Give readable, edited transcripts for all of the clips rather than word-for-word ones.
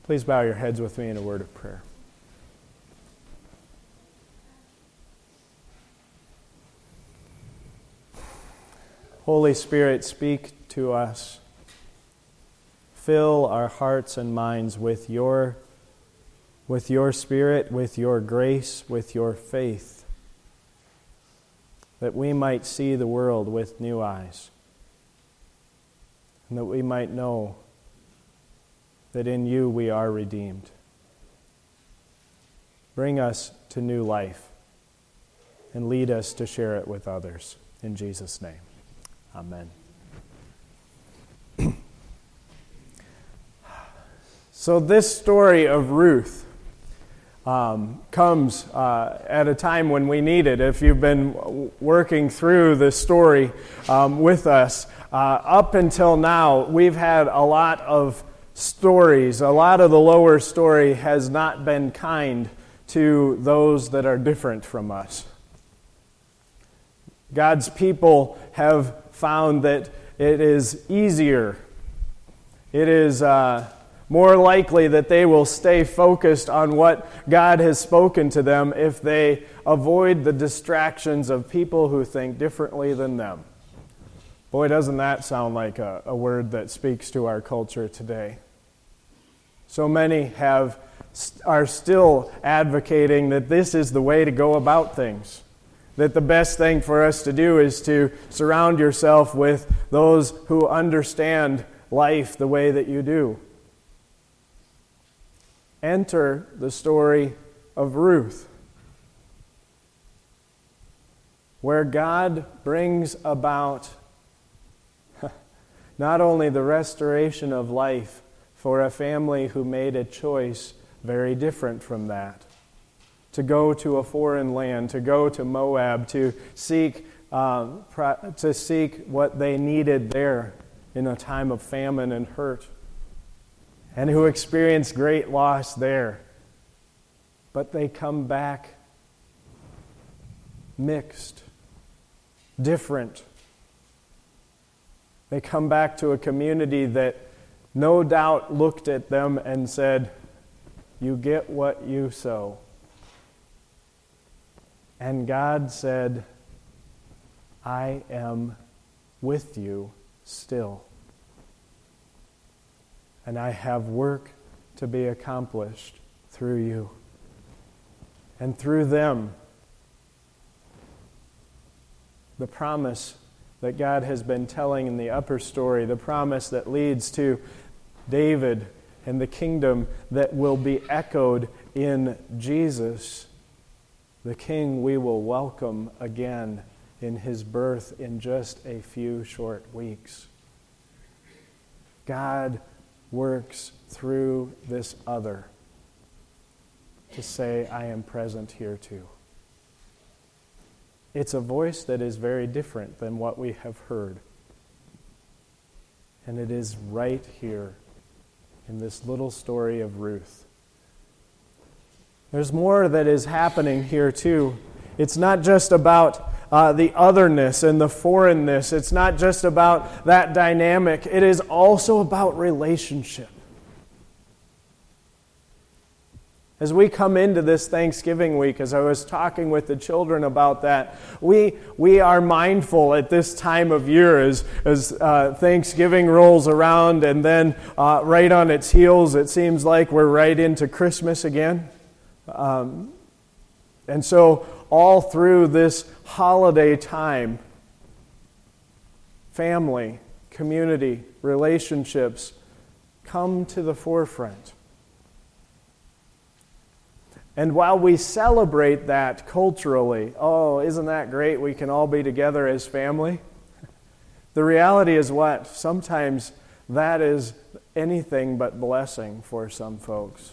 Please bow your heads with me in a word of prayer. Holy Spirit, speak to us. Fill our hearts and minds with your Spirit, with your grace, with your faith, that we might see the world with new eyes, and that we might know that in you we are redeemed. Bring us to new life and lead us to share it with others. In Jesus' name, amen. So this story of Ruth comes at a time when we need it. If you've been working through the story with us, up until now, we've had a lot of stories. A lot of the lower story has not been kind to those that are different from us. God's people have found that it is easier. It is more likely that they will stay focused on what God has spoken to them if they avoid the distractions of people who think differently than them. Boy, doesn't that sound like a word that speaks to our culture today. So many are still advocating that this is the way to go about things. That the best thing for us to do is to surround yourself with those who understand life the way that you do. Enter the story of Ruth, where God brings about not only the restoration of life for a family who made a choice very different from that, to go to a foreign land, to go to Moab, to seek what they needed there in a time of famine and hurt, and who experienced great loss there. But they come back mixed, different. They come back to a community that no doubt looked at them and said, "You get what you sow." And God said, "I am with you still. And I have work to be accomplished through you." And through them, the promise that God has been telling in the upper story, the promise that leads to David and the kingdom that will be echoed in Jesus, the King we will welcome again in his birth in just a few short weeks. God works through this other to say, "I am present here too." It's a voice that is very different than what we have heard. And it is right here in this little story of Ruth. There's more that is happening here too. It's not just about the otherness and the foreignness. It's not just about that dynamic. It is also about relationship. As we come into this Thanksgiving week, as I was talking with the children about that, we are mindful at this time of year as Thanksgiving rolls around, and then right on its heels, it seems like we're right into Christmas again. And so all through this holiday time, family, community, relationships come to the forefront. And while we celebrate that culturally, oh, isn't that great? We can all be together as family. The reality is what? Sometimes that is anything but blessing for some folks.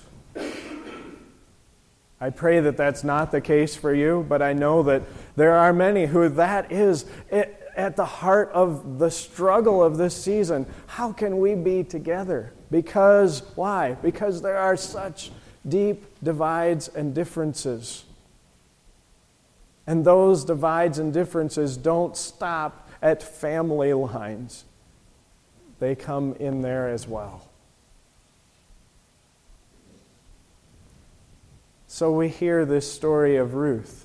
I pray that that's not the case for you, but I know that there are many who that is at the heart of the struggle of this season. How can we be together? Because, why? Because there are such deep divides and differences. And those divides and differences don't stop at family lines. They come in there as well. So we hear this story of Ruth.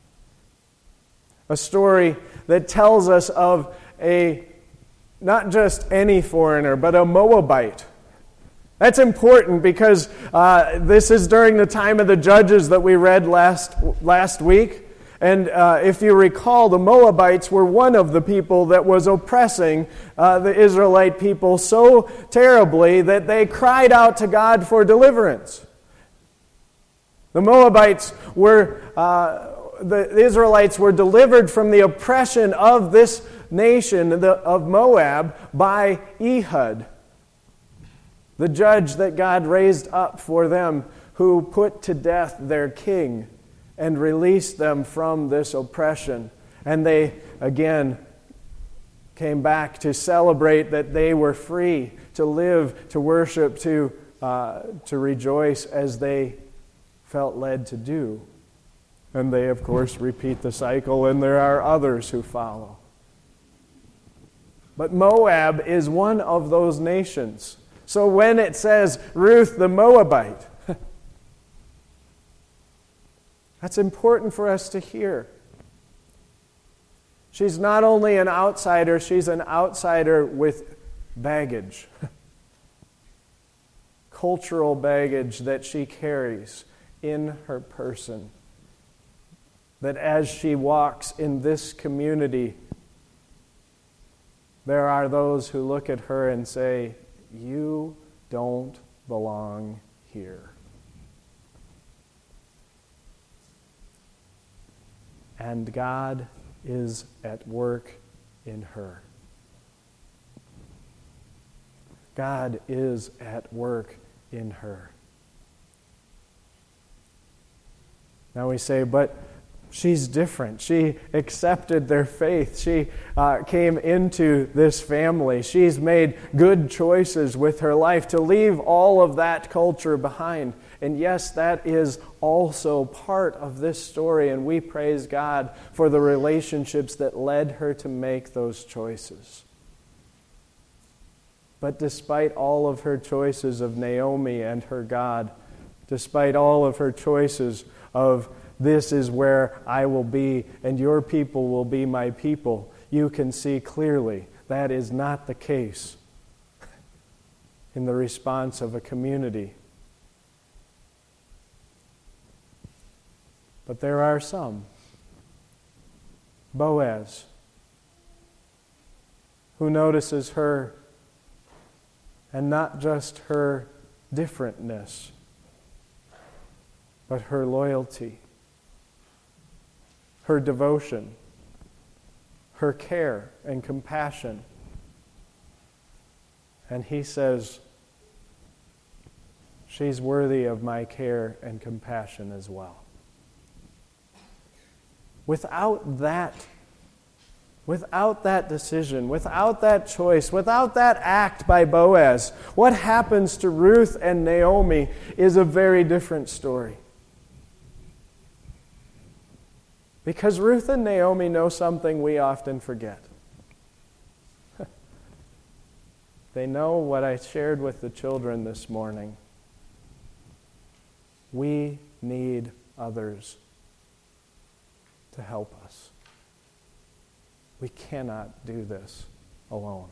A story that tells us of not just any foreigner, but a Moabite. That's important because this is during the time of the Judges that we read last week. And if you recall, the Moabites were one of the people that was oppressing the Israelite people so terribly that they cried out to God for deliverance. The Moabites were, the Israelites were delivered from the oppression of this nation of Moab by Ehud, the judge that God raised up for them, who put to death their king and released them from this oppression. And they, again, came back to celebrate that they were free to live, to worship, to rejoice as they felt led to do. And they, of course, repeat the cycle, and there are others who follow. But Moab is one of those nations. So when it says Ruth the Moabite, that's important for us to hear. She's not only an outsider, she's an outsider with baggage. Cultural baggage that she carries in her person. That as she walks in this community, there are those who look at her and say, "You don't belong here." And God is at work in her. God is at work in her. Now we say, but she's different. She accepted their faith. She came into this family. She's made good choices with her life to leave all of that culture behind. And yes, that is also part of this story, and we praise God for the relationships that led her to make those choices. But despite all of her choices of Naomi and her God, despite all of her choices of this is where I will be and your people will be my people, you can see clearly that is not the case in the response of a community. But there are some. Boaz, who notices her, and not just her differentness, but her loyalty, her devotion, her care and compassion. And he says, she's worthy of my care and compassion as well. Without that decision, without that choice, without that act by Boaz, what happens to Ruth and Naomi is a very different story. Because Ruth and Naomi know something we often forget. They know what I shared with the children this morning. We need others to help us. We cannot do this alone.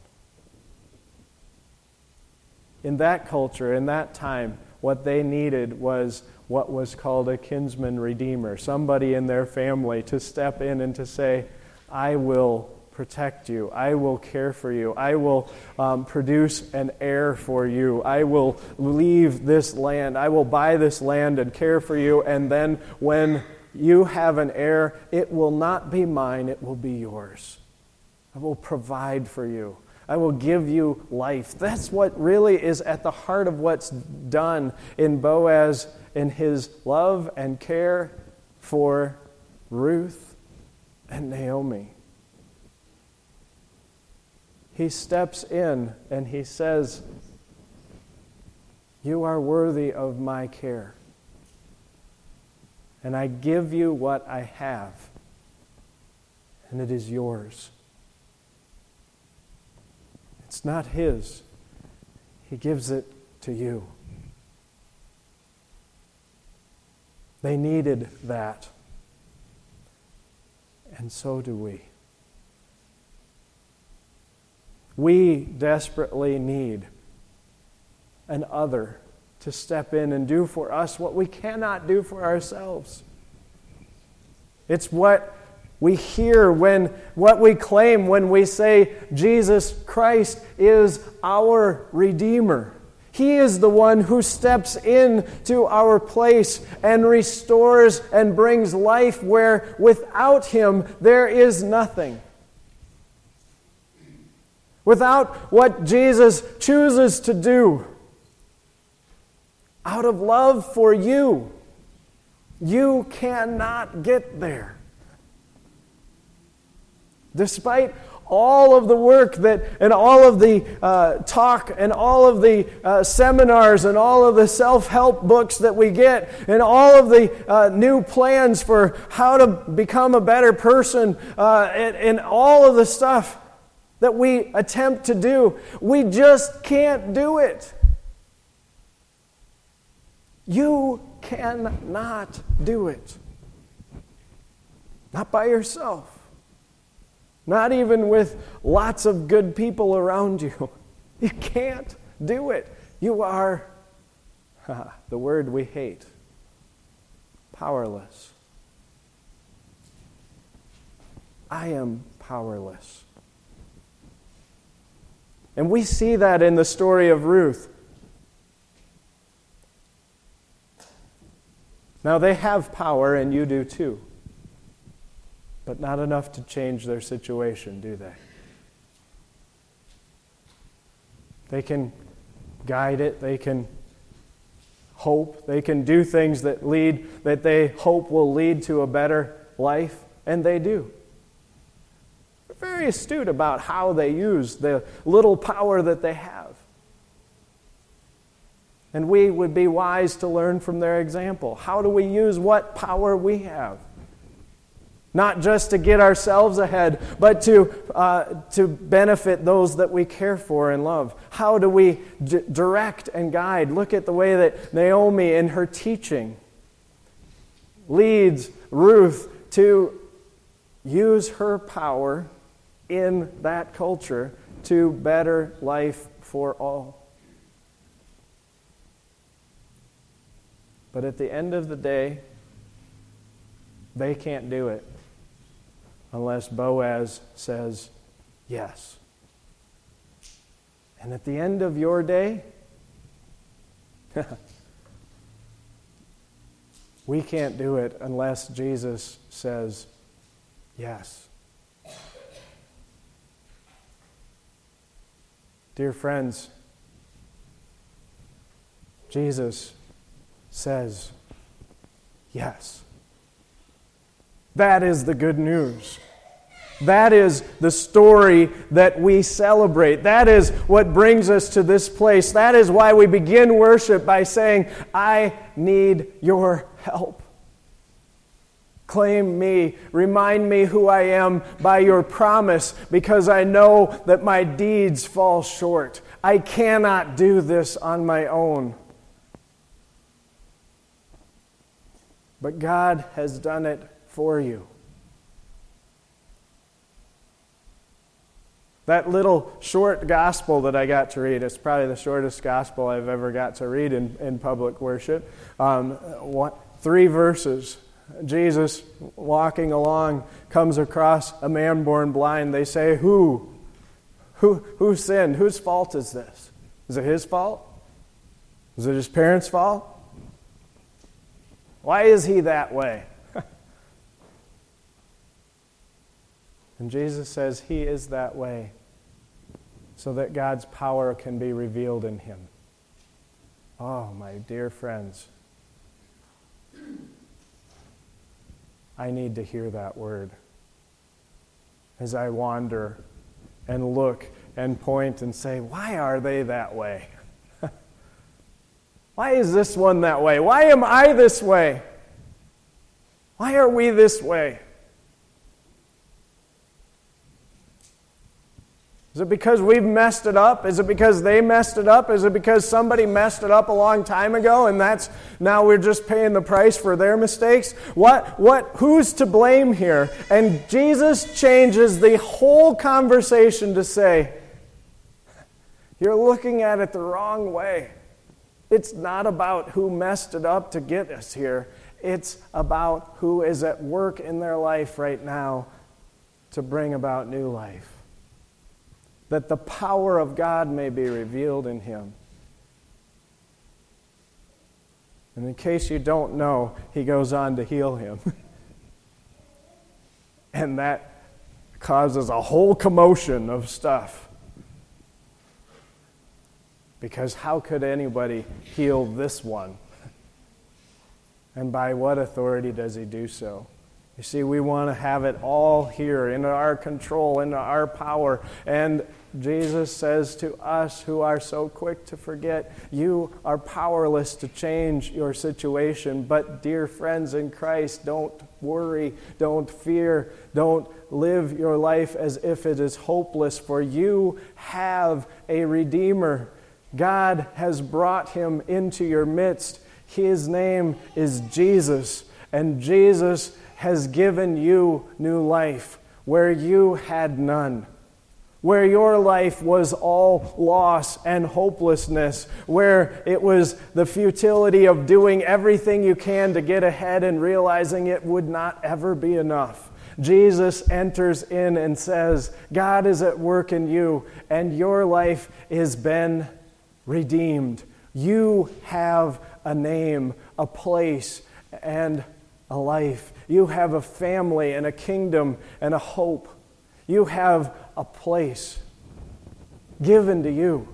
In that culture, in that time, what they needed was what was called a kinsman redeemer, somebody in their family to step in and to say, I will protect you, I will care for you, I will produce an heir for you, I will leave this land, I will buy this land and care for you, and then when you have an heir, it will not be mine, it will be yours. I will provide for you. I will give you life. That's what really is at the heart of what's done in Boaz in his love and care for Ruth and Naomi. He steps in and he says, you are worthy of my care. And I give you what I have, and it is yours. It's not his. He gives it to you. They needed that. And so do we. We desperately need an other to step in and do for us what we cannot do for ourselves. It's what we hear what we claim when we say Jesus Christ is our Redeemer. He is the one who steps into our place and restores and brings life where without Him there is nothing. Without what Jesus chooses to do, out of love for you, you cannot get there. Despite all of the work and all of the talk and all of the seminars and all of the self-help books that we get and all of the new plans for how to become a better person and all of the stuff that we attempt to do, we just can't do it. You cannot do it. Not by yourself. Not even with lots of good people around you. You can't do it. You are, the word we hate, powerless. I am powerless. And we see that in the story of Ruth. Now they have power, and you do too. But not enough to change their situation, do they? They can guide it, they can hope, they can do things that they hope will lead to a better life, and they do. They're very astute about how they use the little power that they have. And we would be wise to learn from their example. How do we use what power we have? Not just to get ourselves ahead, but to benefit those that we care for and love. How do we direct and guide? Look at the way that Naomi in her teaching leads Ruth to use her power in that culture to better life for all. But at the end of the day, they can't do it unless Boaz says yes. And at the end of your day, we can't do it unless Jesus says yes. Dear friends, Jesus says yes. That is the good news. That is the story that we celebrate. That is what brings us to this place. That is why we begin worship by saying, I need your help. Claim me. Remind me who I am by your promise, because I know that my deeds fall short. I cannot do this on my own. But God has done it for you. That little short gospel that I got to read, it's probably the shortest gospel I've ever got to read in public worship. 3 verses. Jesus, walking along, comes across a man born blind. They say, Who sinned? Whose fault is this? Is it his fault? Is it his parents' fault? Why is he that way? And Jesus says he is that way so that God's power can be revealed in him. Oh, my dear friends, I need to hear that word as I wander and look and point and say, why are they that way? Why is this one that way? Why am I this way? Why are we this way? Is it because we've messed it up? Is it because they messed it up? Is it because somebody messed it up a long time ago and now we're just paying the price for their mistakes? Who's to blame here? And Jesus changes the whole conversation to say, you're looking at it the wrong way. It's not about who messed it up to get us here. It's about who is at work in their life right now to bring about new life. That the power of God may be revealed in him. And in case you don't know, he goes on to heal him. And that causes a whole commotion of stuff. Because how could anybody heal this one? And by what authority does he do so? You see, we want to have it all here in our control, in our power. And Jesus says to us who are so quick to forget, you are powerless to change your situation. But dear friends in Christ, don't worry, don't fear, don't live your life as if it is hopeless, for you have a Redeemer. God has brought him into your midst. His name is Jesus, and Jesus has given you new life where you had none. Where your life was all loss and hopelessness, where it was the futility of doing everything you can to get ahead and realizing it would not ever be enough. Jesus enters in and says, God is at work in you, and your life has been redeemed. You have a name, a place, and a life. You have a family and a kingdom and a hope. You have a place given to you.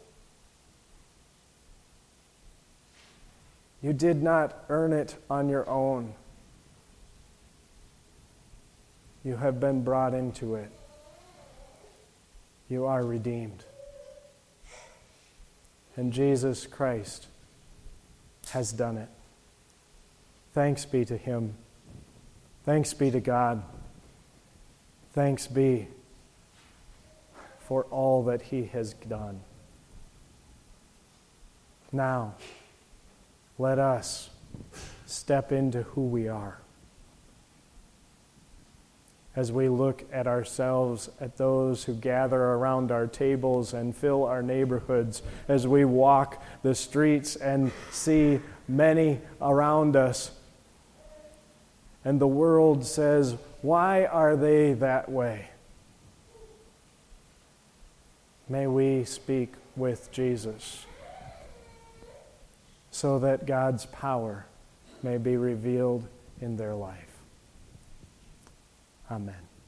You did not earn it on your own. You have been brought into it. You are redeemed. And Jesus Christ has done it. Thanks be to him. Thanks be to God. Thanks be for all that he has done. Now, let us step into who we are. As we look at ourselves, at those who gather around our tables and fill our neighborhoods, as we walk the streets and see many around us, and the world says, why are they that way? May we speak with Jesus so that God's power may be revealed in their life. Amen.